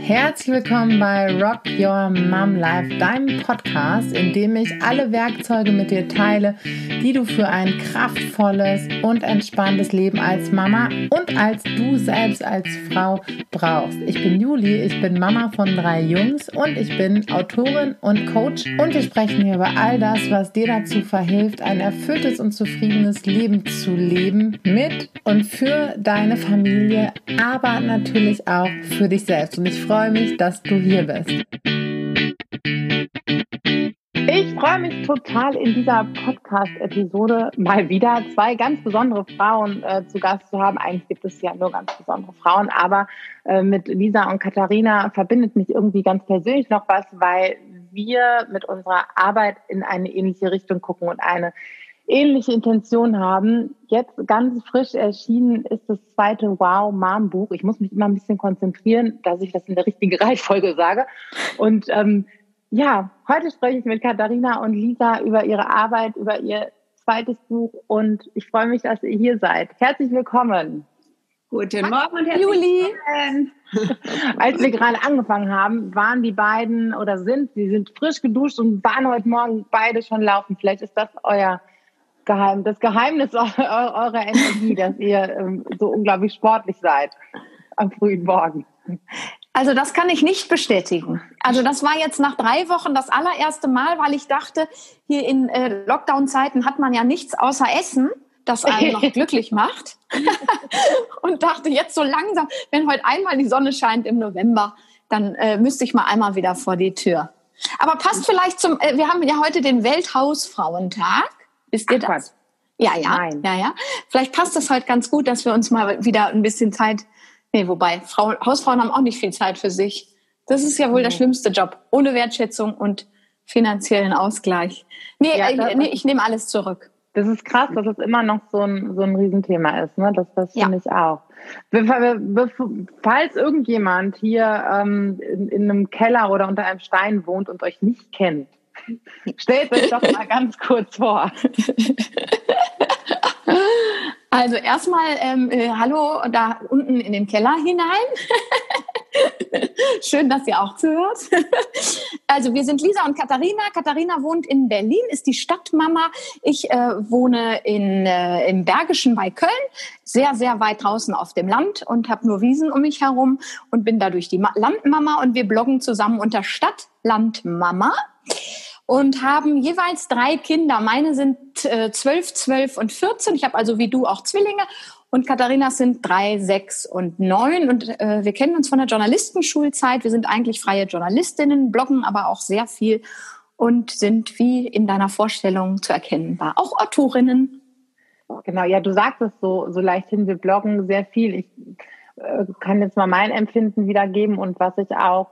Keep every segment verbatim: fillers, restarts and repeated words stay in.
Herzlich willkommen bei Rock Your Mom Life, deinem Podcast, in dem ich alle Werkzeuge mit dir teile, die du für ein kraftvolles und entspanntes Leben als Mama und als du selbst als Frau brauchst. Ich bin Juli, ich bin Mama von drei Jungs und ich bin Autorin und Coach und wir sprechen hier über all das, was dir dazu verhilft, ein erfülltes und zufriedenes Leben zu leben mit und für deine Familie, aber natürlich auch für dich selbst. Und ich freue mich, dass du hier bist. Ich freue mich total, in dieser Podcast-Episode mal wieder zwei ganz besondere Frauen äh, zu Gast zu haben. Eigentlich gibt es ja nur ganz besondere Frauen, aber äh, mit Lisa und Katharina verbindet mich irgendwie ganz persönlich noch was, weil wir mit unserer Arbeit in eine ähnliche Richtung gucken und eine ähnliche Intention haben. Jetzt ganz frisch erschienen ist das zweite Wow Mom Buch. Ich muss mich immer ein bisschen konzentrieren, dass ich das in der richtigen Reihenfolge sage. Und ähm, ja, heute spreche ich mit Katharina und Lisa über ihre Arbeit, über ihr zweites Buch und ich freue mich, dass ihr hier seid. Herzlich willkommen. Guten Morgen und herzlich Juli. willkommen. Als wir gerade angefangen haben, waren die beiden oder sind, sie sind frisch geduscht und waren heute Morgen beide schon laufen. Vielleicht ist das euer Geheim, das Geheimnis eurer Energie, dass ihr ähm, so unglaublich sportlich seid am frühen Morgen. Also das kann ich nicht bestätigen. Also das war jetzt nach drei Wochen das allererste Mal, weil ich dachte, hier in äh, Lockdown-Zeiten hat man ja nichts außer Essen, das einen noch glücklich macht. Und dachte jetzt so langsam, wenn heute einmal die Sonne scheint im November, dann äh, müsste ich mal einmal wieder vor die Tür. Aber passt vielleicht zum, äh, wir haben ja heute den Welthausfrauentag. Wisst ihr das? Ja, ja, Nein. ja, ja. Vielleicht passt das halt ganz gut, dass wir uns mal wieder ein bisschen Zeit, nee, wobei, Frauen, Hausfrauen haben auch nicht viel Zeit für sich. Das ist ja wohl der schlimmste Job. Ohne Wertschätzung und finanziellen Ausgleich. Nee, Ja, äh, nee ich nehme alles zurück. Das ist krass, dass es immer noch so ein, so ein Riesenthema ist, ne? Das, das finde Ja. ich auch. Be- be- Falls irgendjemand hier ähm, in, in einem Keller oder unter einem Stein wohnt und euch nicht kennt, stellt euch doch mal ganz kurz vor. Also erstmal ähm, äh, hallo da unten in den Keller hinein. Schön, dass ihr auch zuhört. Also wir sind Lisa und Katharina. Katharina wohnt in Berlin, ist die Stadtmama. Ich äh, wohne in, äh, im Bergischen bei Köln, sehr, sehr weit draußen auf dem Land und habe nur Wiesen um mich herum und bin dadurch die Ma- Landmama und wir bloggen zusammen unter Stadtlandmama. Und haben jeweils drei Kinder. Meine sind äh, zwölf, zwölf und vierzehn. Ich habe also wie du auch Zwillinge. Und Katharinas sind drei, sechs und neun. Und äh, wir kennen uns von der Journalistenschulzeit. Wir sind eigentlich freie Journalistinnen, bloggen aber auch sehr viel und sind wie in deiner Vorstellung zu erkennen war. Auch Autorinnen. Genau, ja, du sagst es so, so leichthin, wir bloggen sehr viel. Ich äh, kann jetzt mal mein Empfinden wiedergeben und was ich auch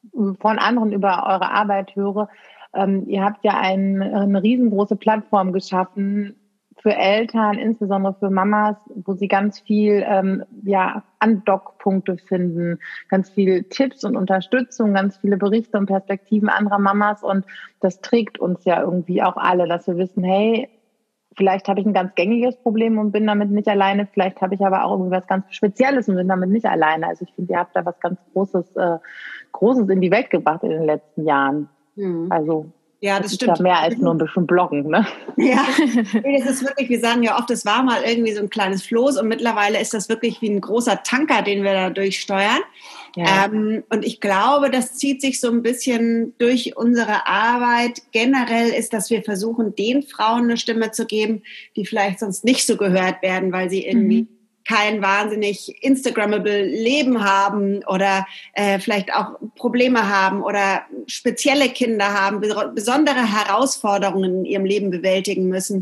von anderen über eure Arbeit höre. Ähm, ihr habt ja ein, eine riesengroße Plattform geschaffen für Eltern, insbesondere für Mamas, wo sie ganz viel ähm, ja, Andockpunkte finden, ganz viel Tipps und Unterstützung, ganz viele Berichte und Perspektiven anderer Mamas. Und das trägt uns ja irgendwie auch alle, dass wir wissen, hey, vielleicht habe ich ein ganz gängiges Problem und bin damit nicht alleine. Vielleicht habe ich aber auch irgendwie was ganz Spezielles und bin damit nicht alleine. Also ich finde, ihr habt da was ganz Großes, äh, Großes in die Welt gebracht in den letzten Jahren. Also ja, das, das stimmt. Ist ja mehr als nur ein bisschen Bloggen, ne? Ja, das ist wirklich, wir sagen ja oft, es war mal irgendwie so ein kleines Floß und mittlerweile ist das wirklich wie ein großer Tanker, den wir da durchsteuern. Ja. Ähm, und ich glaube, das zieht sich so ein bisschen durch unsere Arbeit. Generell ist, dass wir versuchen, den Frauen eine Stimme zu geben, die vielleicht sonst nicht so gehört werden, weil sie irgendwie mhm. kein wahnsinnig Instagrammable Leben haben oder äh, vielleicht auch Probleme haben oder spezielle Kinder haben, be- besondere Herausforderungen in ihrem Leben bewältigen müssen.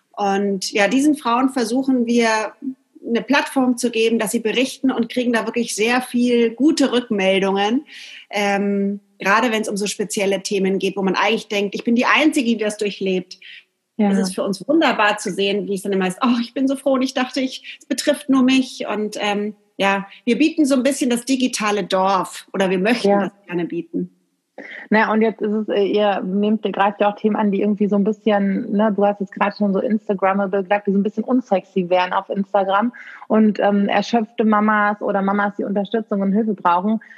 Und ja, diesen Frauen versuchen wir eine Plattform zu geben, dass sie berichten und kriegen da wirklich sehr viel gute Rückmeldungen. Ähm, gerade wenn es um so spezielle Themen geht, wo man eigentlich denkt, ich bin die Einzige, die das durchlebt. Ja. Es ist für uns wunderbar zu sehen, wie es dann immer ist, oh, ich bin so froh und ich dachte, ich, es betrifft nur mich. Und ähm, ja, wir bieten so ein bisschen das digitale Dorf oder wir möchten ja. das gerne bieten. Na, und jetzt ist es, ihr nehmt, ihr greift ja auch Themen an, die irgendwie so ein bisschen, ne, du hast jetzt gerade schon so Instagrammable gesagt, die so ein bisschen unsexy wären auf Instagram und ähm, erschöpfte Mamas oder Mamas, die Unterstützung und Hilfe brauchen.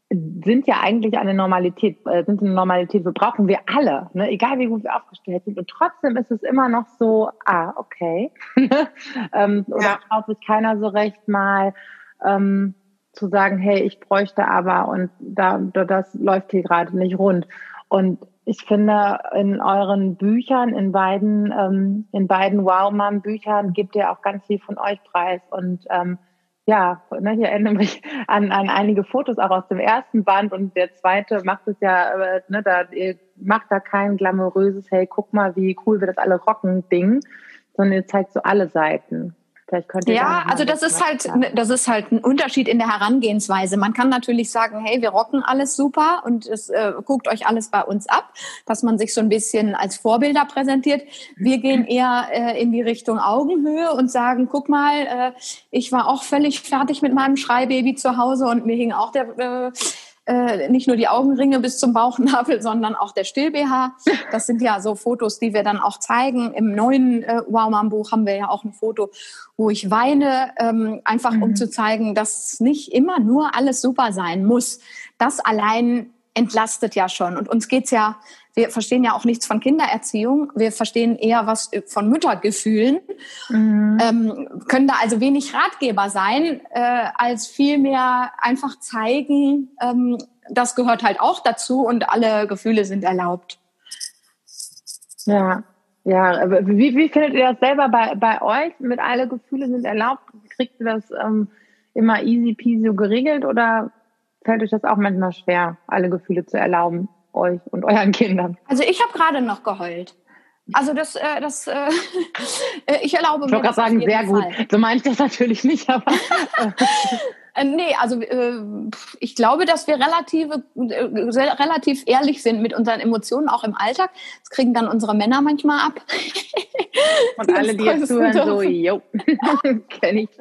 sind ja eigentlich eine Normalität, äh, sind eine Normalität, wir brauchen wir alle, ne? Egal wie gut wir aufgestellt sind. Und trotzdem ist es immer noch so, ah, okay. ähm, ja. Oder traut sich keiner so recht mal ähm, zu sagen, hey, ich bräuchte aber und da, da das läuft hier gerade nicht rund. Und ich finde, in euren Büchern, in beiden, ähm, in beiden Wow-Mom-Büchern gebt ihr auch ganz viel von euch preis. Und ähm, ja, ne, ich erinnere mich an, an einige Fotos auch aus dem ersten Band und der zweite macht es ja, äh, ne, da ihr macht da kein glamouröses, hey, guck mal, wie cool wir das alle rocken Ding, sondern ihr zeigt so alle Seiten. Vielleicht könnt ihr ja, da also das ist halt, haben. das ist halt ein Unterschied in der Herangehensweise. Man kann natürlich sagen, hey, wir rocken alles super und es äh, guckt euch alles bei uns ab, dass man sich so ein bisschen als Vorbilder präsentiert. Wir gehen eher äh, in die Richtung Augenhöhe und sagen, guck mal, äh, ich war auch völlig fertig mit meinem Schreibaby zu Hause und mir hing auch der äh, Äh, nicht nur die Augenringe bis zum Bauchnabel, sondern auch der Still-B H. Das sind ja so Fotos, die wir dann auch zeigen. Im neuen äh, Wow-Mom-Buch haben wir ja auch ein Foto, wo ich weine, ähm, einfach mhm. um zu zeigen, dass nicht immer nur alles super sein muss. Das allein entlastet ja schon. Und uns geht's ja, wir verstehen ja auch nichts von Kindererziehung. Wir verstehen eher was von Müttergefühlen, mhm. ähm, können da also wenig Ratgeber sein, äh, als vielmehr einfach zeigen, ähm, das gehört halt auch dazu und alle Gefühle sind erlaubt. Ja, ja. Wie, wie findet ihr das selber bei, bei euch? Mit alle Gefühle sind erlaubt? Kriegt ihr das ähm, immer easy peasy geregelt oder fällt euch das auch manchmal schwer, alle Gefühle zu erlauben, euch und euren Kindern? Also ich habe gerade noch geheult. Also das, äh, das, äh, ich erlaube ich mir das. Ich wollte gerade sagen, sehr Fall. gut. So meine ich das natürlich nicht, aber... äh, nee, also äh, ich glaube, dass wir relativ, äh, relativ ehrlich sind mit unseren Emotionen, auch im Alltag. Das kriegen dann unsere Männer manchmal ab. Und alle, die jetzt zuhören, so, jo, kenne ich.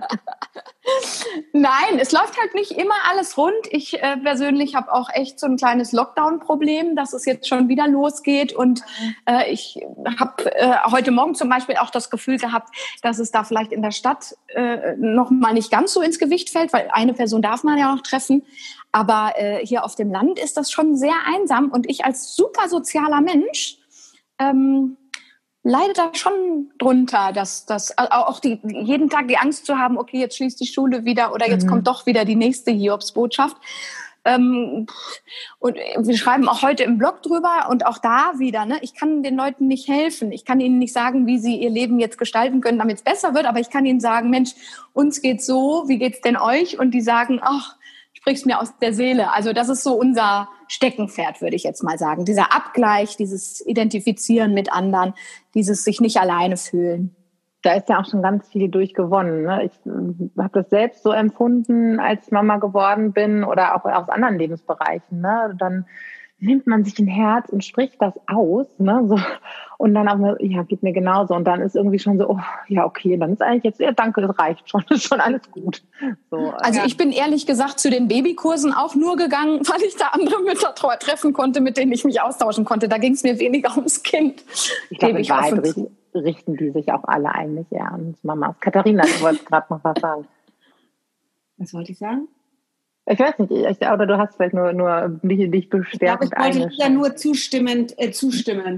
Nein, es läuft halt nicht immer alles rund. Ich äh, persönlich habe auch echt so ein kleines Lockdown-Problem, dass es jetzt schon wieder losgeht. Und äh, ich habe äh, heute Morgen zum Beispiel auch das Gefühl gehabt, dass es da vielleicht in der Stadt äh, noch mal nicht ganz so ins Gewicht fällt, weil eine Person darf man ja noch treffen. Aber äh, hier auf dem Land ist das schon sehr einsam. Und ich als super sozialer Mensch ähm, leide da schon drunter, dass das auch die jeden Tag die Angst zu haben, okay, jetzt schließt die Schule wieder oder jetzt mhm. kommt doch wieder die nächste Hiobsbotschaft. Ähm, und wir schreiben auch heute im Blog drüber und auch da wieder, ne, ich kann den Leuten nicht helfen. Ich kann ihnen nicht sagen, wie sie ihr Leben jetzt gestalten können, damit es besser wird, aber ich kann ihnen sagen, Mensch, uns geht's so, wie geht's denn euch? Und die sagen, ach, sprichst mir aus der Seele. Also das ist so unser Steckenpferd, würde ich jetzt mal sagen. Dieser Abgleich, dieses Identifizieren mit anderen, dieses sich nicht alleine fühlen. Da ist ja auch schon ganz viel durchgewonnen. Ne? Ich äh, habe das selbst so empfunden, als ich Mama geworden bin oder auch aus anderen Lebensbereichen. Ne? Dann nimmt man sich ein Herz und spricht das aus, ne, so, und dann auch, ja, geht mir genauso, und dann ist irgendwie schon so, oh, ja, okay, dann ist eigentlich jetzt, ja, danke, das reicht schon, ist schon alles gut. So, also ja. Ich bin ehrlich gesagt zu den Babykursen auch nur gegangen, weil ich da andere Mütter treffen konnte, mit denen ich mich austauschen konnte. Da ging es mir weniger ums Kind. Ich glaube, in Wahrheit richten die sich auch alle eigentlich eher an Mamas. Katharina, du wolltest gerade noch was sagen. Was wollte ich sagen? Ich weiß nicht, ich, oder du hast vielleicht nur, nur dich, dich bestärkend Ich glaube, ich wollte ja nur zustimmend äh, zustimmen.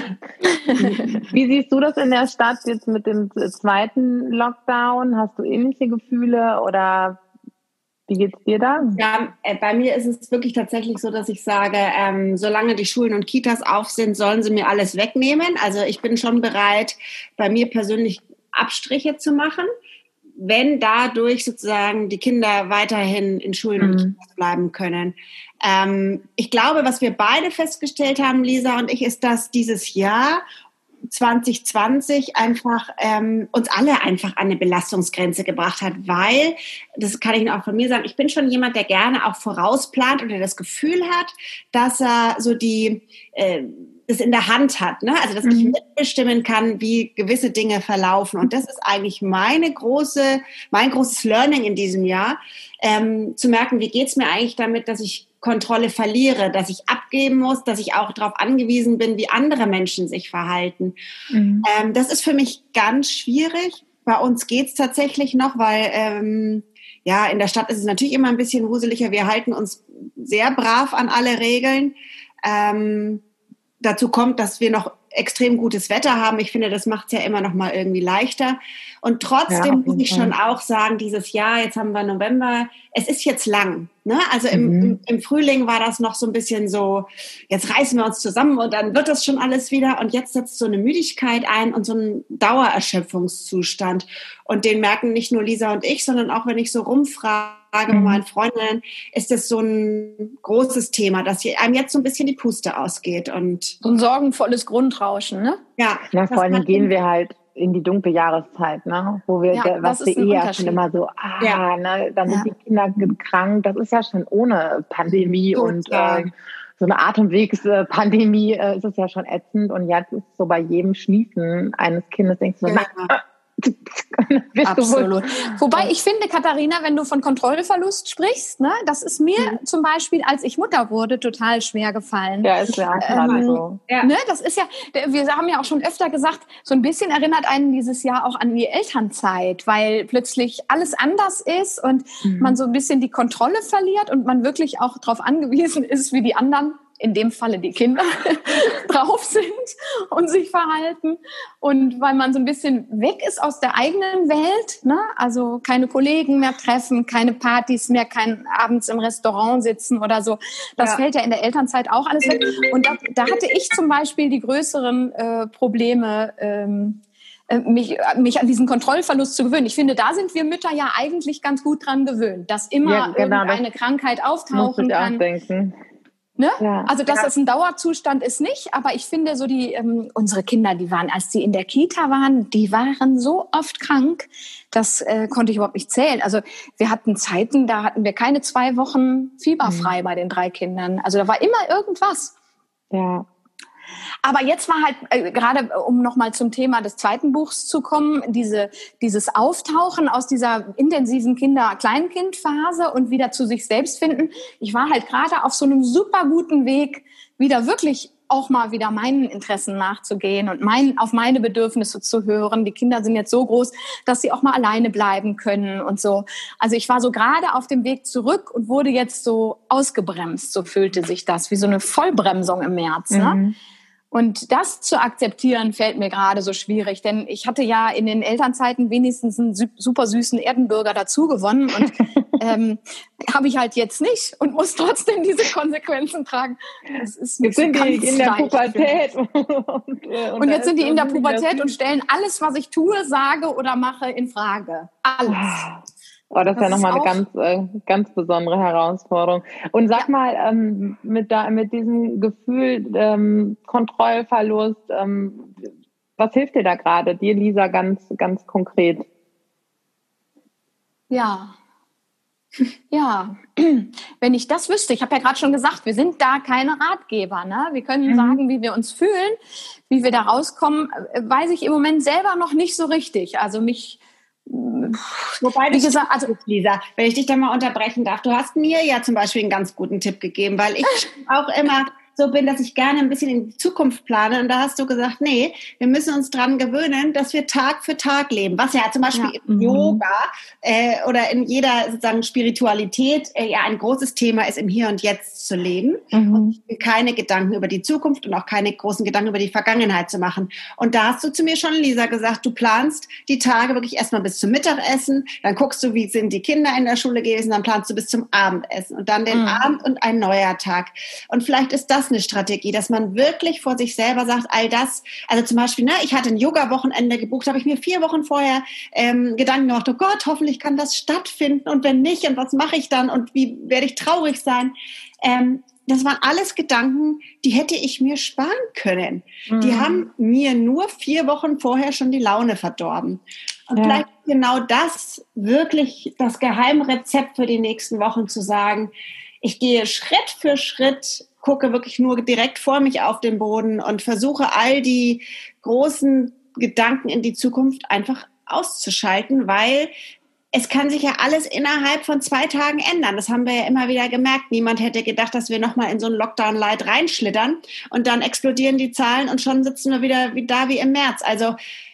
Wie siehst du das in der Stadt jetzt mit dem zweiten Lockdown? Hast du ähnliche Gefühle oder wie geht's dir da? Ja, äh, bei mir ist es wirklich tatsächlich so, dass ich sage, ähm, solange die Schulen und Kitas auf sind, sollen sie mir alles wegnehmen. Also ich bin schon bereit, bei mir persönlich Abstriche zu machen, wenn dadurch sozusagen die Kinder weiterhin in Schulen mhm. und Kitas bleiben können. Ähm, ich glaube, was wir beide festgestellt haben, Lisa und ich, ist, dass dieses Jahr zwanzig zwanzig einfach ähm, uns alle einfach an eine Belastungsgrenze gebracht hat, weil, das kann ich auch von mir sagen, ich bin schon jemand, der gerne auch vorausplant und der das Gefühl hat, dass er so die äh, das in der Hand hat, ne? Also dass mhm. ich mitbestimmen kann, wie gewisse Dinge verlaufen. Und das ist eigentlich meine große, mein großes Learning in diesem Jahr, ähm, zu merken, wie geht's mir eigentlich damit, dass ich Kontrolle verliere, dass ich abgeben muss, dass ich auch darauf angewiesen bin, wie andere Menschen sich verhalten. Mhm. Ähm, das ist für mich ganz schwierig. Bei uns geht's tatsächlich noch, weil ähm, ja, in der Stadt ist es natürlich immer ein bisschen wuseliger. Wir halten uns sehr brav an alle Regeln. Ähm, dazu kommt, dass wir noch extrem gutes Wetter haben. Ich finde, das macht es ja immer noch mal irgendwie leichter. Und trotzdem ja, muss ich schon auch sagen, dieses Jahr, jetzt haben wir November, es ist jetzt lang. Ne? Also im, mhm. im, im Frühling war das noch so ein bisschen so, jetzt reißen wir uns zusammen und dann wird das schon alles wieder. Und jetzt setzt so eine Müdigkeit ein und so ein Dauererschöpfungszustand. Und den merken nicht nur Lisa und ich, sondern auch wenn ich so rumfrage bei mhm. meinen Freundinnen, ist das so ein großes Thema, dass einem jetzt so ein bisschen die Puste ausgeht. Und so ein sorgenvolles Grundrauschen, ne? Ja. Na, vor allem gehen wir halt in die dunkle Jahreszeit, ne? Wo wir, ja, was wir eh ja schon immer so, ah, ja. ne, dann sind ja. die Kinder krank. Das ist ja schon ohne Pandemie Gut, und ja. äh, so eine Atemwegspandemie äh, ist es ja schon ätzend. Und jetzt ist so bei jedem Schniefen eines Kindes, denkst du so, ja. na, Absolut. Wobei ich finde, Katharina, wenn du von Kontrollverlust sprichst, ne, das ist mir mhm. zum Beispiel, als ich Mutter wurde, total schwer gefallen. Ja, ist ja ähm, so. Ja. Ne, das ist ja, wir haben ja auch schon öfter gesagt, so ein bisschen erinnert einen dieses Jahr auch an die Elternzeit, weil plötzlich alles anders ist und mhm. man so ein bisschen die Kontrolle verliert und man wirklich auch darauf angewiesen ist, wie die anderen, in dem Falle die Kinder, drauf sind und sich verhalten. Und weil man so ein bisschen weg ist aus der eigenen Welt, ne? Also keine Kollegen mehr treffen, keine Partys mehr, kein abends im Restaurant sitzen oder so. Das ja. fällt ja in der Elternzeit auch alles weg. Und da, da hatte ich zum Beispiel die größeren äh, Probleme, ähm, Mich, mich an diesen Kontrollverlust zu gewöhnen. Ich finde, da sind wir Mütter ja eigentlich ganz gut dran gewöhnt, dass immer ja, genau, irgendeine das Krankheit auftauchen kann. Denken. Ne? Ja, also, dass ja. das ein Dauerzustand ist, nicht. Aber ich finde, so die ähm, unsere Kinder, die waren, als die in der Kita waren, die waren so oft krank, das äh, konnte ich überhaupt nicht zählen. Also wir hatten Zeiten, da hatten wir keine zwei Wochen fieberfrei mhm. bei den drei Kindern. Also da war immer irgendwas. Ja. Aber jetzt war halt, äh, gerade um nochmal zum Thema des zweiten Buchs zu kommen, diese, dieses Auftauchen aus dieser intensiven Kinder-Kleinkind-Phase und wieder zu sich selbst finden. Ich war halt gerade auf so einem super guten Weg, wieder wirklich auch mal wieder meinen Interessen nachzugehen und mein, auf meine Bedürfnisse zu hören. Die Kinder sind jetzt so groß, dass sie auch mal alleine bleiben können und so. Also ich war so gerade auf dem Weg zurück und wurde jetzt so ausgebremst. So fühlte sich das, wie so eine Vollbremsung im März, ne? Mhm. Und das zu akzeptieren, fällt mir gerade so schwierig, denn ich hatte ja in den Elternzeiten wenigstens einen super süßen Erdenbürger dazu gewonnen und ähm, habe ich halt jetzt nicht und muss trotzdem diese Konsequenzen tragen. Das ist jetzt sind die in der Pubertät. und, und, und jetzt sind die in der Pubertät und stellen alles, was ich tue, sage oder mache, in Frage. Alles. Oh, das, das ist ja nochmal eine ganz, äh, ganz besondere Herausforderung. Und sag ja. mal, ähm, mit, da, mit diesem Gefühl ähm, Kontrollverlust, ähm, was hilft dir da gerade, dir, Lisa, ganz, ganz konkret? Ja, ja, wenn ich das wüsste, ich habe ja gerade schon gesagt, wir sind da keine Ratgeber, ne? Wir können mhm. sagen, wie wir uns fühlen, wie wir da rauskommen, weiß ich im Moment selber noch nicht so richtig. Also mich Wobei, wie gesagt, also Lisa, wenn ich dich da mal unterbrechen darf, du hast mir ja zum Beispiel einen ganz guten Tipp gegeben, weil ich auch immer so bin, dass ich gerne ein bisschen in die Zukunft plane. Und da hast du gesagt, nee, wir müssen uns dran gewöhnen, dass wir Tag für Tag leben. Was ja zum Beispiel ja. im Yoga äh, oder in jeder sozusagen Spiritualität äh, ja ein großes Thema ist, im Hier und Jetzt zu leben. Mhm. Und keine Gedanken über die Zukunft und auch keine großen Gedanken über die Vergangenheit zu machen. Und da hast du zu mir schon, Lisa, gesagt, du planst die Tage wirklich erstmal bis zum Mittagessen, dann guckst du, wie sind die Kinder in der Schule gewesen, dann planst du bis zum Abendessen und dann den mhm. Abend und ein neuer Tag. Und vielleicht ist das eine Strategie, dass man wirklich vor sich selber sagt, all das, also zum Beispiel, ne, ich hatte ein Yoga-Wochenende gebucht, habe ich mir vier Wochen vorher ähm, Gedanken gemacht, oh Gott, hoffentlich kann das stattfinden und wenn nicht und was mache ich dann und wie werde ich traurig sein? Ähm, das waren alles Gedanken, die hätte ich mir sparen können. Mhm. Die haben mir nur vier Wochen vorher schon die Laune verdorben. Und ja. vielleicht genau das wirklich das Geheimrezept für die nächsten Wochen zu sagen, ich gehe Schritt für Schritt, gucke wirklich nur direkt vor mich auf den Boden und versuche all die großen Gedanken in die Zukunft einfach auszuschalten, weil es kann sich ja alles innerhalb von zwei Tagen ändern. Das haben wir ja immer wieder gemerkt. Niemand hätte gedacht, dass wir nochmal in so einen Lockdown-Light reinschlittern und dann explodieren die Zahlen und schon sitzen wir wieder wie da wie im März. Also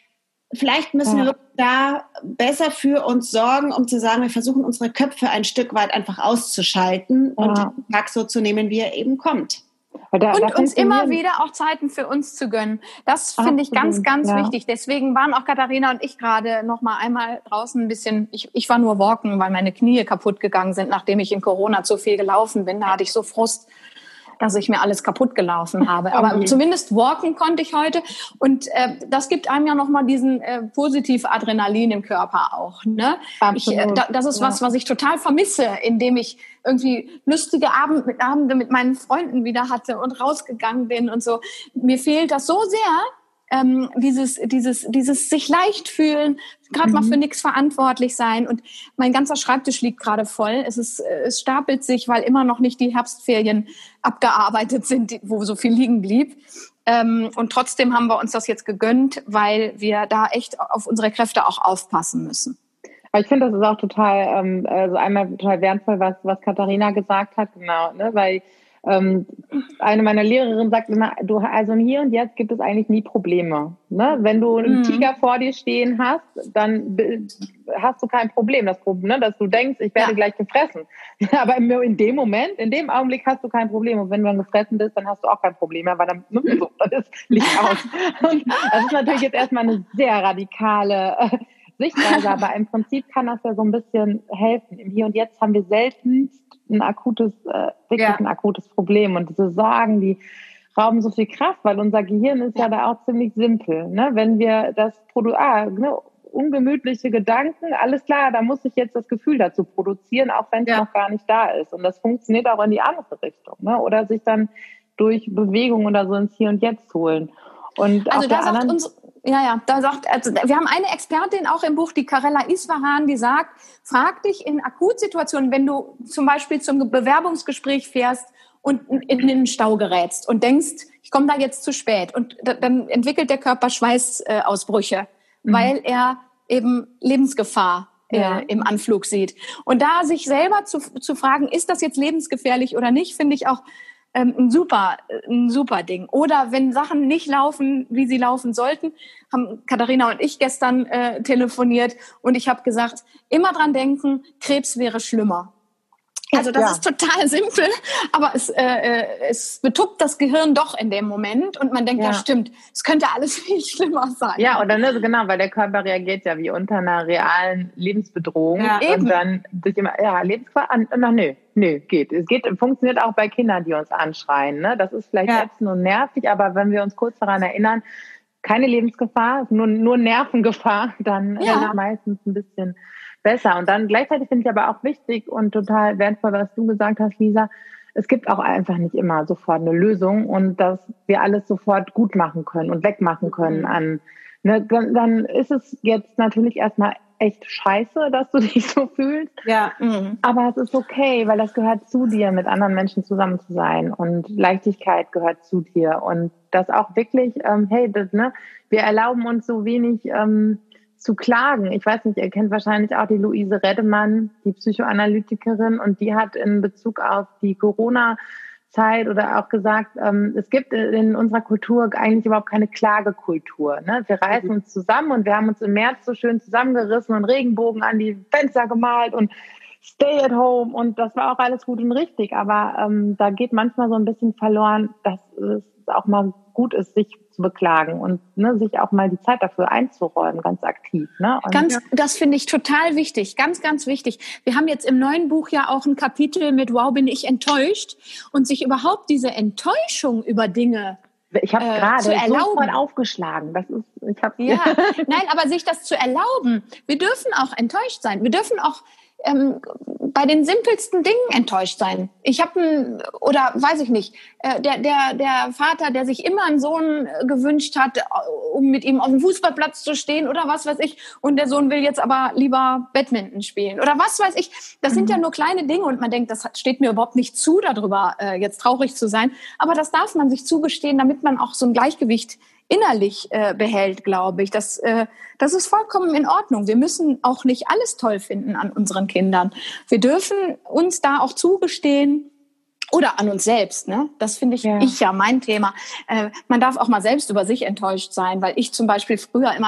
vielleicht müssen ja. wir da besser für uns sorgen, um zu sagen, wir versuchen unsere Köpfe ein Stück weit einfach auszuschalten ja. und den Tag so zu nehmen, wie er eben kommt. Da, und uns immer wieder auch Zeiten für uns zu gönnen. Das finde ich ganz, ganz ja. wichtig. Deswegen waren auch Katharina und ich gerade noch mal einmal draußen ein bisschen, ich, ich war nur walken, weil meine Knie kaputt gegangen sind, nachdem ich in Corona zu viel gelaufen bin. Da hatte ich so Frust, dass ich mir alles kaputt gelaufen habe. Aber okay. zumindest walken konnte ich heute. Und äh, das gibt einem ja nochmal diesen äh, positiv Adrenalin im Körper auch. Ne? Ich, äh, da, das ist ja. was, was ich total vermisse, indem ich irgendwie lustige Abend mit, Abende mit meinen Freunden wieder hatte und rausgegangen bin und so. Mir fehlt das so sehr, ähm, dieses, dieses, dieses sich leicht fühlen, gerade mhm. mal für nichts verantwortlich sein. Und mein ganzer Schreibtisch liegt gerade voll. Es ist, es stapelt sich, weil immer noch nicht die Herbstferien abgearbeitet sind, wo so viel liegen blieb. Ähm, und trotzdem haben wir uns das jetzt gegönnt, weil wir da echt auf unsere Kräfte auch aufpassen müssen. Aber ich finde, das ist auch total, ähm, also einmal total wertvoll, was, was Katharina gesagt hat, genau, ne, weil Ähm, eine meiner Lehrerinnen sagt immer, du, also hier und jetzt gibt es eigentlich nie Probleme. Ne? Wenn du einen mhm. Tiger vor dir stehen hast, dann hast du kein Problem. Das Problem, ne? dass du denkst, ich werde ja. gleich gefressen. Aber in dem Moment, in dem Augenblick hast du kein Problem. Und wenn du dann gefressen bist, dann hast du auch kein Problem mehr, weil dann, so, das ist Licht aus. Und das ist natürlich jetzt erstmal eine sehr radikale äh, Sichtweise, aber im Prinzip kann das ja so ein bisschen helfen. Im Hier und Jetzt haben wir selten ein akutes, äh, wirklich ja. ein akutes Problem. Und diese Sorgen, die rauben so viel Kraft, weil unser Gehirn ist ja, ja da auch ziemlich simpel. Ne? Wenn wir das Produ ah, ne, ungemütliche Gedanken, alles klar, da muss ich jetzt das Gefühl dazu produzieren, auch wenn es ja. noch gar nicht da ist. Und das funktioniert auch in die andere Richtung. Ne? Oder sich dann durch Bewegung oder so ins Hier und Jetzt holen. Und also da sagt anderen, uns, ja, ja, da sagt, also wir haben eine Expertin auch im Buch, die Karella Isfahan, die sagt, frag dich in Akutsituationen, wenn du zum Beispiel zum Bewerbungsgespräch fährst und in den Stau gerätst und denkst, ich komme da jetzt zu spät, und dann entwickelt der Körper Schweißausbrüche, mhm. weil er eben Lebensgefahr ja. äh, im Anflug sieht. Und da sich selber zu, zu fragen, ist das jetzt lebensgefährlich oder nicht, finde ich auch Ähm, ein super, ein super Ding. Oder wenn Sachen nicht laufen, wie sie laufen sollten, haben Katharina und ich gestern äh, telefoniert und ich habe gesagt, immer dran denken, Krebs wäre schlimmer. Also das ja. ist total simpel, aber es, äh, es betuppt das Gehirn doch in dem Moment und man denkt, ja, ja stimmt, es könnte alles viel schlimmer sein. Ja, oder ne, genau, weil der Körper reagiert ja wie unter einer realen Lebensbedrohung. Ja, und eben. dann sich immer, ja, Lebensgefahr, na, nö, nö, geht. Es geht, funktioniert auch bei Kindern, die uns anschreien. Ne? Das ist vielleicht ja. ätzend und nervig, aber wenn wir uns kurz daran erinnern, keine Lebensgefahr, nur, nur Nervengefahr, dann ja. ist meistens ein bisschen besser. Und dann gleichzeitig finde ich aber auch wichtig und total wertvoll, was du gesagt hast, Lisa, es gibt auch einfach nicht immer sofort eine Lösung und dass wir alles sofort gut machen können und wegmachen können. An, ne, dann, dann ist es jetzt natürlich erstmal echt scheiße, dass du dich so fühlst. Ja. Mhm. Aber es ist okay, weil das gehört zu dir, mit anderen Menschen zusammen zu sein, und Leichtigkeit gehört zu dir, und das auch wirklich, ähm, hey, das, ne, wir erlauben uns so wenig ähm, zu klagen. Ich weiß nicht, ihr kennt wahrscheinlich auch die Luise Reddemann, die Psychoanalytikerin, und die hat in Bezug auf die Corona-Zeit oder auch gesagt, ähm, es gibt in unserer Kultur eigentlich überhaupt keine Klagekultur. Ne? Wir reißen uns zusammen und wir haben uns im März so schön zusammengerissen und Regenbogen an die Fenster gemalt und Stay at home, und das war auch alles gut und richtig, aber ähm, da geht manchmal so ein bisschen verloren, dass es auch mal gut ist, sich zu beklagen und ne, sich auch mal die Zeit dafür einzuräumen, ganz aktiv. Ne? Und ganz, das finde ich total wichtig, ganz, ganz wichtig. Wir haben jetzt im neuen Buch ja auch ein Kapitel mit Wow, bin ich enttäuscht, und sich überhaupt diese Enttäuschung über Dinge Ich habe äh, gerade sofort aufgeschlagen. Das ist, ich habe ja, nein, aber sich das zu erlauben. Wir dürfen auch enttäuscht sein. Wir dürfen auch ähm, bei den simpelsten Dingen enttäuscht sein. Ich habe einen, oder weiß ich nicht, äh, der der der Vater, der sich immer einen Sohn äh, gewünscht hat, um mit ihm auf dem Fußballplatz zu stehen oder was weiß ich, und der Sohn will jetzt aber lieber Badminton spielen oder was weiß ich. Das mhm. sind ja nur kleine Dinge und man denkt, das steht mir überhaupt nicht zu, darüber äh, jetzt traurig zu sein. Aber das darf man sich zugestehen, damit man auch so ein Gleichgewicht innerlich äh, behält, glaube ich. Das, äh, das ist vollkommen in Ordnung. Wir müssen auch nicht alles toll finden an unseren Kindern. Wir dürfen uns da auch zugestehen, oder an uns selbst, ne? Das finde ich, ja. ich ja mein Thema. Äh, man darf auch mal selbst über sich enttäuscht sein, weil ich zum Beispiel früher immer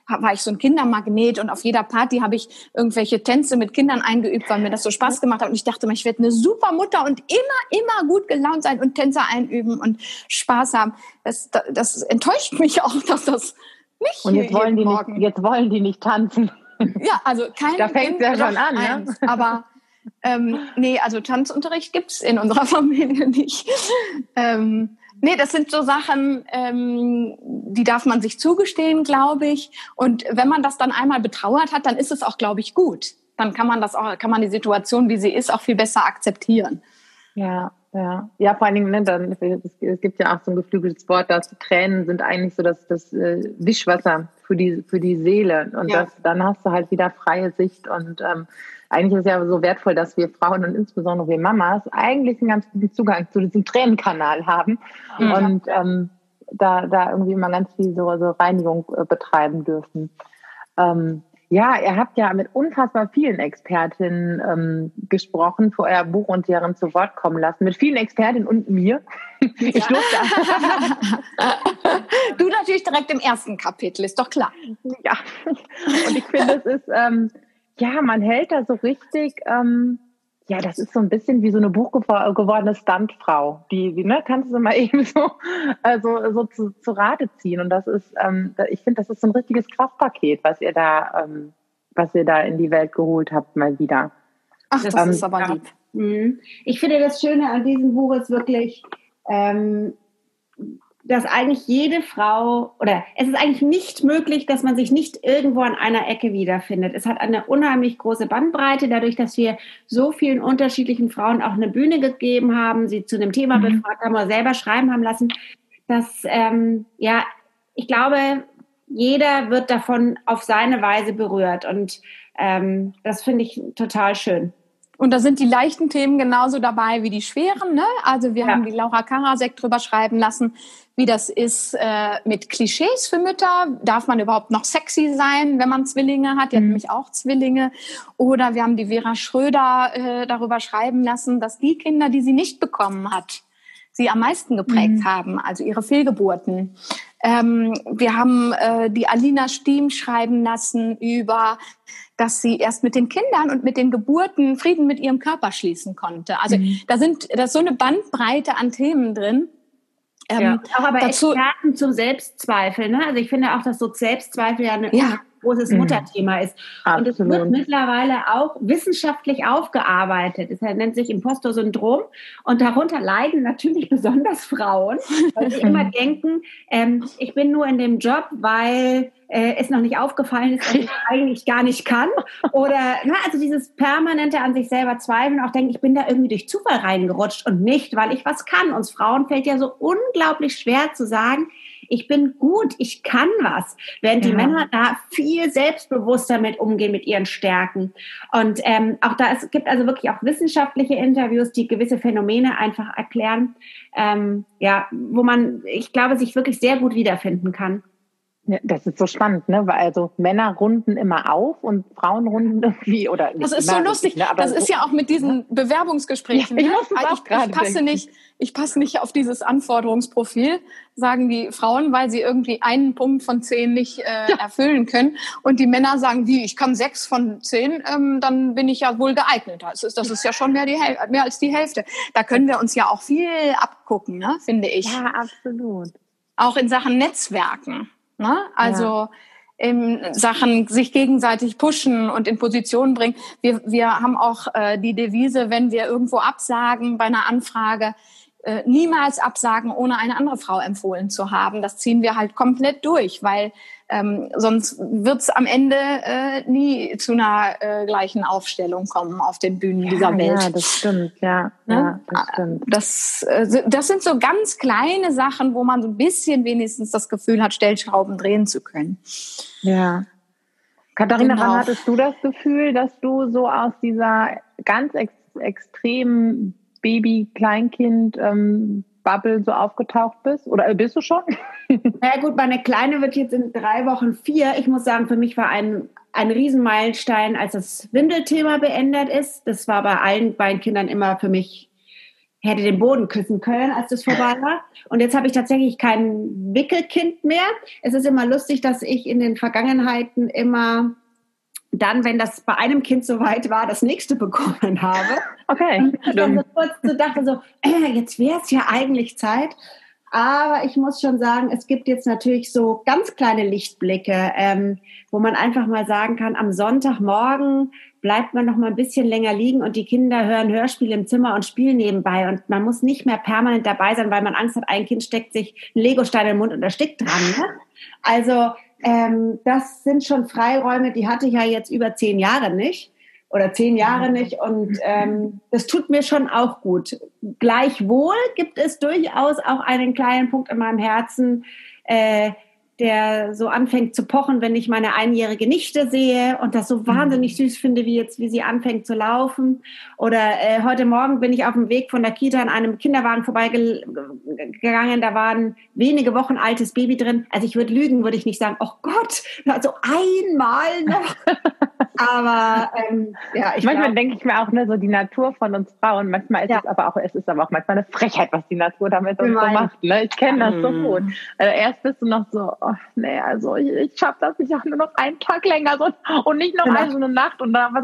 war ich so ein Kindermagnet und auf jeder Party habe ich irgendwelche Tänze mit Kindern eingeübt, weil mir das so Spaß gemacht hat. Und ich dachte mir, ich werde eine super Mutter und immer, immer gut gelaunt sein und Tänze einüben und Spaß haben. Das, das, das enttäuscht mich auch, dass das nicht und jetzt wollen die morgen. nicht, jetzt wollen die nicht tanzen. Ja, also kein Da fängt ja schon an, eins, ne? Aber ähm, nee, also Tanzunterricht gibt's in unserer Familie nicht. Ähm, nee, das sind so Sachen, ähm, die darf man sich zugestehen, glaube ich. Und wenn man das dann einmal betrauert hat, dann ist es auch, glaube ich, gut. Dann kann man das auch, kann man die Situation, wie sie ist, auch viel besser akzeptieren. Ja, ja. Ja, vor allen Dingen, ne, dann, es gibt ja auch so ein geflügeltes Wort, dass Tränen sind eigentlich so das, das äh, Wischwasser für die, für die Seele. Und Ja. das, dann hast du halt wieder freie Sicht. Und ähm, eigentlich ist es ja so wertvoll, dass wir Frauen und insbesondere wir Mamas eigentlich einen ganz guten Zugang zu diesem Tränenkanal haben. Mhm. Und ähm, da, da irgendwie immer ganz viel so, so Reinigung äh, betreiben dürfen. Ähm, Ja, ihr habt ja mit unfassbar vielen Expertinnen ähm, gesprochen für euer Buch und deren zu Wort kommen lassen. Mit vielen Expertinnen und mir. Ich Ja. durfte. Du natürlich direkt im ersten Kapitel, ist doch klar. Ja. Und ich finde, es ist, ähm, ja, man hält da so richtig, ähm, ja, das ist so ein bisschen wie so eine buchgewordene Stuntfrau. Die, die ne, kannst du mal eben so, also, so zu, zu Rate ziehen. Und das ist, ähm, ich finde, das ist so ein richtiges Kraftpaket, was ihr da, ähm, was ihr da in die Welt geholt habt, mal wieder. Ach, das ähm, ist aber lieb. Mhm. Ich finde, das Schöne an diesem Buch ist wirklich, ähm, dass eigentlich jede Frau, oder es ist eigentlich nicht möglich, dass man sich nicht irgendwo an einer Ecke wiederfindet. Es hat eine unheimlich große Bandbreite, dadurch, dass wir so vielen unterschiedlichen Frauen auch eine Bühne gegeben haben, sie zu einem Thema mhm. befragt haben oder selber schreiben haben lassen, dass, ähm, ja, ich glaube, jeder wird davon auf seine Weise berührt und ähm, das finde ich total schön. Und da sind die leichten Themen genauso dabei wie die schweren, ne? Also wir ja. haben die Laura Karasek drüber schreiben lassen, wie das ist äh, mit Klischees für Mütter. Darf man überhaupt noch sexy sein, wenn man Zwillinge hat? Die mhm. hat nämlich auch Zwillinge. Oder wir haben die Vera Schröder äh, darüber schreiben lassen, dass die Kinder, die sie nicht bekommen hat, sie am meisten geprägt mhm. haben, also ihre Fehlgeburten. Ähm, wir haben äh, die Alina Stiem schreiben lassen über, dass sie erst mit den Kindern und mit den Geburten Frieden mit ihrem Körper schließen konnte. Also mhm. da sind da ist so eine Bandbreite an Themen drin. Ähm, ja. Auch aber dazu, Experten zum Selbstzweifel. Ne? Also ich finde auch, dass so Selbstzweifel ja eine ja. großes mhm. Mutterthema ist. Absolut. Und es wird mittlerweile auch wissenschaftlich aufgearbeitet. Es nennt sich Impostor-Syndrom. Und darunter leiden natürlich besonders Frauen, weil sie immer denken, ähm, ich bin nur in dem Job, weil äh, es noch nicht aufgefallen ist, dass ich eigentlich gar nicht kann. Oder na, also dieses permanente an sich selber zweifeln, auch denken, ich bin da irgendwie durch Zufall reingerutscht und nicht, weil ich was kann. Uns Frauen fällt ja so unglaublich schwer zu sagen, ich bin gut, ich kann was. Während ja. die Männer da viel selbstbewusster mit umgehen, mit ihren Stärken. Und ähm, auch da, es gibt also wirklich auch wissenschaftliche Interviews, die gewisse Phänomene einfach erklären, ähm, ja, wo man, ich glaube, sich wirklich sehr gut wiederfinden kann. Ja, das ist so spannend, ne? Weil also Männer runden immer auf und Frauen runden irgendwie oder nicht. Das ist so lustig. Ne? Das so ist ja auch mit diesen Bewerbungsgesprächen. Ja, ich, ne? ich, ich passe nicht, ich passe nicht auf dieses Anforderungsprofil, sagen die Frauen, weil sie irgendwie einen Punkt von zehn nicht äh, ja. erfüllen können. Und die Männer sagen, wie, ich kann sechs von zehn, ähm, dann bin ich ja wohl geeignet. Das ist, das ist ja schon mehr, die Häl- mehr als die Hälfte. Da können wir uns ja auch viel abgucken, ne? Finde ich. Ja, absolut. Auch in Sachen Netzwerken. Ne? Also ja. in Sachen sich gegenseitig pushen und in Position bringen. Wir, wir haben auch äh, die Devise, wenn wir irgendwo absagen bei einer Anfrage, äh, niemals absagen, ohne eine andere Frau empfohlen zu haben. Das ziehen wir halt komplett durch, weil ähm, sonst wird's am Ende äh, nie zu einer äh, gleichen Aufstellung kommen auf den Bühnen ja, dieser Welt. Ja, das stimmt, ja. Ne? ja das stimmt. Das, äh, das sind so ganz kleine Sachen, wo man so ein bisschen wenigstens das Gefühl hat, Stellschrauben drehen zu können. Ja. Katharina, genau. wann hattest du das Gefühl, dass du so aus dieser ganz ex- extremen Baby-Kleinkind- ähm, Bubble so aufgetaucht bist? Oder bist du schon? Na ja, gut, meine Kleine wird jetzt in drei Wochen vier. Ich muss sagen, für mich war ein, ein Riesenmeilenstein, als das Windelthema beendet ist. Das war bei allen beiden Kindern immer für mich hätte den Boden küssen können, als das vorbei war. Und jetzt habe ich tatsächlich kein Wickelkind mehr. Es ist immer lustig, dass ich in den Vergangenheiten immer dann, wenn das bei einem Kind soweit war, das nächste bekommen habe. Okay. Und ich dann so kurz so dachte so, äh, jetzt wäre es ja eigentlich Zeit. Aber ich muss schon sagen, es gibt jetzt natürlich so ganz kleine Lichtblicke, ähm, wo man einfach mal sagen kann, am Sonntagmorgen bleibt man noch mal ein bisschen länger liegen und die Kinder hören Hörspiele im Zimmer und spielen nebenbei. Und man muss nicht mehr permanent dabei sein, weil man Angst hat, ein Kind steckt sich einen Legostein in den Mund und erstickt dran. Ne? Also ähm, das sind schon Freiräume, die hatte ich ja jetzt über zehn Jahre nicht. Oder zehn Jahre nicht und ähm, das tut mir schon auch gut. Gleichwohl gibt es durchaus auch einen kleinen Punkt in meinem Herzen, äh, der so anfängt zu pochen, wenn ich meine einjährige Nichte sehe und das so wahnsinnig süß finde, wie jetzt, wie sie anfängt zu laufen. Oder äh, heute Morgen bin ich auf dem Weg von der Kita an einem Kinderwagen vorbeigegangen, da war ein wenige Wochen altes Baby drin. Also ich würde lügen, würde ich nicht sagen, oh Gott, also einmal noch. Aber ähm, ja, ich manchmal glaub, denke ich mir auch, ne, so die Natur von uns Frauen, manchmal ist ja. es aber auch, es ist aber auch manchmal eine Frechheit, was die Natur damit uns so macht. Ne? Ich kenne das so gut. Also erst bist du noch so, oh, nee, also ich, ich schaffe das nicht auch nur noch einen Tag länger so, und nicht noch genau. eine so eine Nacht und dann war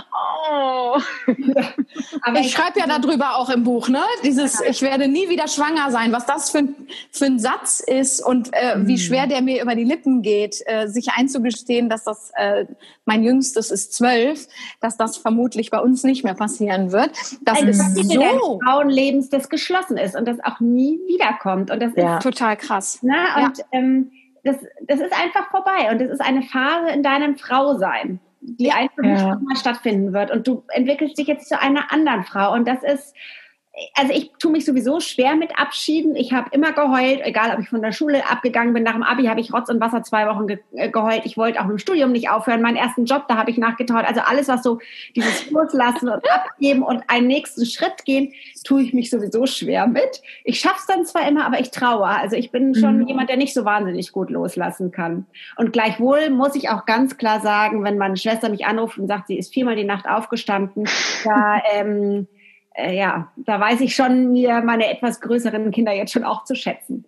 so, oh. Ja. Aber ich, ich schreibe ja darüber auch im Buch, ne? Dieses, ich werde nie wieder schwanger sein, was das für ein, für ein Satz ist und äh, mhm. wie schwer der mir über die Lippen geht, äh, sich einzugestehen, dass das äh, mein Jüngstes ist zwölf, dass das vermutlich bei uns nicht mehr passieren wird. Das also, ist das so des Frauenlebens, das geschlossen ist und das auch nie wiederkommt. Und das ja. ist total krass. Ne? Und ja. ähm, das, das ist einfach vorbei. Und das ist eine Phase in deinem Frausein, die ja. einfach nicht ja. nochmal stattfinden wird. Und du entwickelst dich jetzt zu einer anderen Frau. Und das ist... Also ich tue mich sowieso schwer mit Abschieden. Ich habe immer geheult, egal ob ich von der Schule abgegangen bin. Nach dem Abi habe ich Rotz und Wasser zwei Wochen ge- geheult. Ich wollte auch im Studium nicht aufhören. Meinen ersten Job, da habe ich nachgetrauert. Also alles, was so dieses Loslassen und Abgeben und einen nächsten Schritt gehen, tue ich mich sowieso schwer mit. Ich schaffe es dann zwar immer, aber ich traue. Also ich bin schon mhm. jemand, der nicht so wahnsinnig gut loslassen kann. Und gleichwohl muss ich auch ganz klar sagen, wenn meine Schwester mich anruft und sagt, sie ist viermal die Nacht aufgestanden, da... ähm, Äh, ja, da weiß ich schon, mir meine etwas größeren Kinder jetzt schon auch zu schätzen.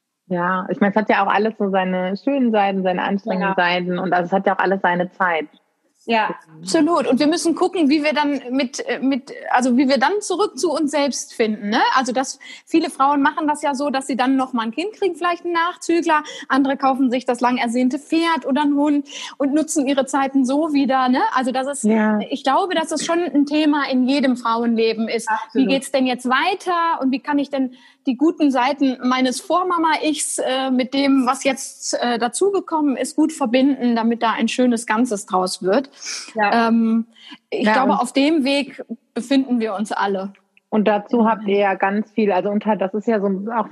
Ja, ich meine, es hat ja auch alles so seine schönen Seiten, seine anstrengenden ja. Seiten und also es hat ja auch alles seine Zeit. Ja, absolut. Und wir müssen gucken, wie wir dann mit, mit, also wie wir dann zurück zu uns selbst finden. Ne? Also dass viele Frauen machen das ja so, dass sie dann noch mal ein Kind kriegen, vielleicht einen Nachzügler. Andere kaufen sich das lang ersehnte Pferd oder einen Hund und nutzen ihre Zeiten so wieder. Ne? Also das ist, ja. ich glaube, dass das schon ein Thema in jedem Frauenleben ist. Absolut. Wie geht's denn jetzt weiter und wie kann ich denn die guten Seiten meines Vormama-Ichs äh, mit dem, was jetzt äh, dazugekommen ist, gut verbinden, damit da ein schönes Ganzes draus wird. Ja. Ähm, ich ja, glaube, auf dem Weg befinden wir uns alle. Und dazu habt ihr ja ganz viel, also unter, das ist ja so auch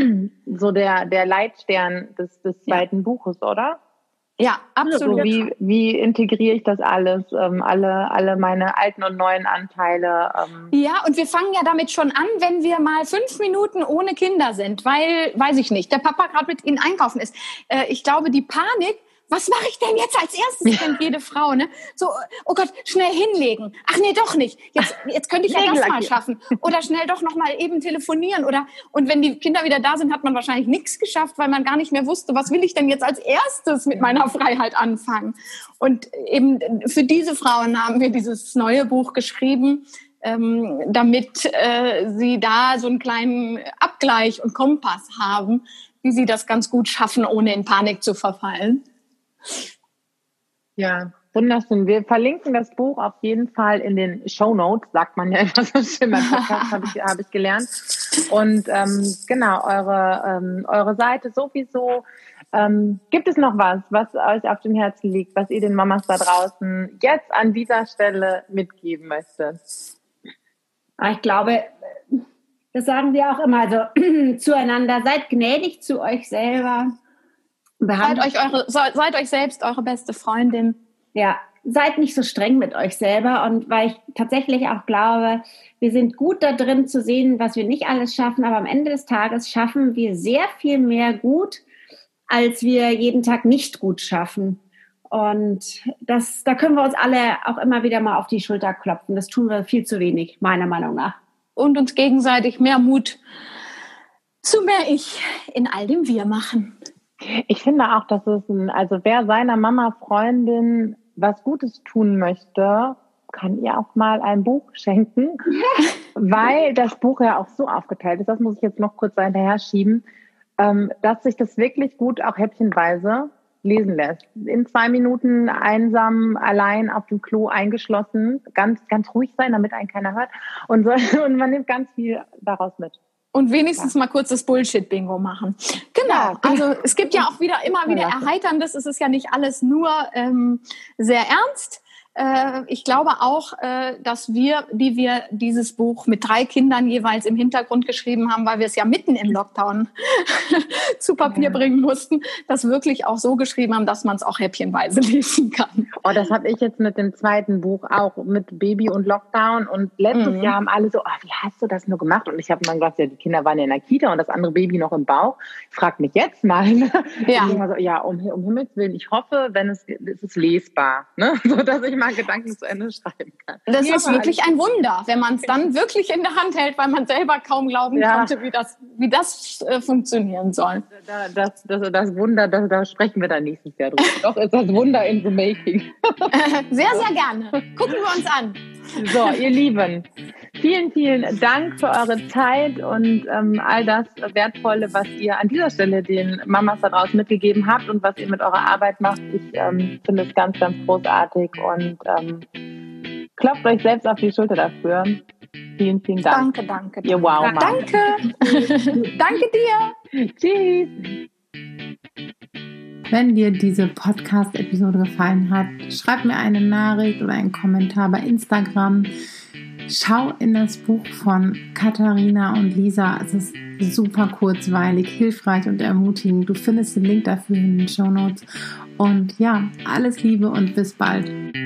so der, der Leitstern des, des zweiten ja. Buches, oder? Ja, absolut. So wie, wie integriere ich das alles, ähm, alle, alle meine alten und neuen Anteile? Ähm. Ja, und wir fangen ja damit schon an, wenn wir mal fünf Minuten ohne Kinder sind, weil, weiß ich nicht, der Papa gerade mit ihnen einkaufen ist. Äh, ich glaube, die Panik, was mache ich denn jetzt als erstes, kennt jede Frau, ne? So, oh Gott, schnell hinlegen. Ach nee, doch nicht. Jetzt, jetzt könnte ich ja das mal schaffen. Oder schnell doch noch mal eben telefonieren. Oder, und wenn die Kinder wieder da sind, hat man wahrscheinlich nichts geschafft, weil man gar nicht mehr wusste, was will ich denn jetzt als erstes mit meiner Freiheit anfangen. Und eben für diese Frauen haben wir dieses neue Buch geschrieben, ähm, damit äh, sie da so einen kleinen Abgleich und Kompass haben, wie sie das ganz gut schaffen, ohne in Panik zu verfallen. Ja, wunderschön. Wir verlinken das Buch auf jeden Fall in den Shownotes, sagt man ja immer so schön beim Podcast, habe ich, hab ich gelernt. Und ähm, genau, eure, ähm, eure Seite sowieso. Ähm, gibt es noch was, was euch auf dem Herzen liegt, was ihr den Mamas da draußen jetzt an dieser Stelle mitgeben möchtet? Ich glaube, das sagen wir auch immer, also zueinander, seid gnädig zu euch selber. Seid euch, eure, seid euch selbst eure beste Freundin. Ja, seid nicht so streng mit euch selber. Und weil ich tatsächlich auch glaube, wir sind gut da drin zu sehen, was wir nicht alles schaffen. Aber am Ende des Tages schaffen wir sehr viel mehr gut, als wir jeden Tag nicht gut schaffen. Und das, da können wir uns alle auch immer wieder mal auf die Schulter klopfen. Das tun wir viel zu wenig, meiner Meinung nach. und uns gegenseitig mehr Mut zu mehr Ich in all dem Wir machen. Ich finde auch, dass es, ein, also wer seiner Mama, Freundin was Gutes tun möchte, kann ihr auch mal ein Buch schenken, weil das Buch ja auch so aufgeteilt ist, das muss ich jetzt noch kurz hinterher schieben, ähm, dass sich das wirklich gut auch häppchenweise lesen lässt. In zwei Minuten einsam, allein auf dem Klo eingeschlossen, ganz, ganz ruhig sein, damit einen keiner hört. Und, so, und man nimmt ganz viel daraus mit. Und wenigstens ja. mal kurz das Bullshit-Bingo machen. Genau. Ja, also es gibt ja auch wieder immer wieder Erheiterndes. Es ist ja nicht alles nur ähm, sehr ernst. Äh, ich glaube auch, äh, dass wir, die wir dieses Buch mit drei Kindern jeweils im Hintergrund geschrieben haben, weil wir es ja mitten im Lockdown zu Papier ja. bringen mussten, das wirklich auch so geschrieben haben, dass man es auch häppchenweise lesen kann. Oh, das habe ich jetzt mit dem zweiten Buch auch, mit Baby und Lockdown. Und letztes mhm. Jahr haben alle so, oh, wie hast du das nur gemacht? Und ich habe dann gesagt, ja, die Kinder waren ja in der Kita und das andere Baby noch im Bauch. Ich frage mich jetzt mal. Ne? Ja, so, ja um, um Himmels Willen, ich hoffe, wenn es, es ist lesbar, ne? So dass ich mal Gedanken zu Ende schreiben kann. Das ja, ist wirklich ein Wunder, wenn man es dann wirklich in der Hand hält, weil man selber kaum glauben ja. konnte, wie das, wie das äh, funktionieren soll. Das, das, das, das Wunder, das, da sprechen wir dann nächstes Jahr drüber. Doch, ist das Wunder in the making. Sehr, sehr gerne. Gucken wir uns an. So, ihr Lieben, vielen, vielen Dank für eure Zeit und ähm, all das Wertvolle, was ihr an dieser Stelle den Mamas da draußen mitgegeben habt und was ihr mit eurer Arbeit macht. Ich ähm, finde es ganz, ganz großartig und ähm, klopft euch selbst auf die Schulter dafür. Vielen, vielen Dank. Danke, danke. Ihr wow, Mann. Danke. Danke dir. Tschüss. Wenn dir diese Podcast-Episode gefallen hat, schreib mir eine Nachricht oder einen Kommentar bei Instagram. Schau in das Buch von Katharina und Lisa. Es ist super kurzweilig, hilfreich und ermutigend. Du findest den Link dafür in den Shownotes. Und ja, alles Liebe und bis bald.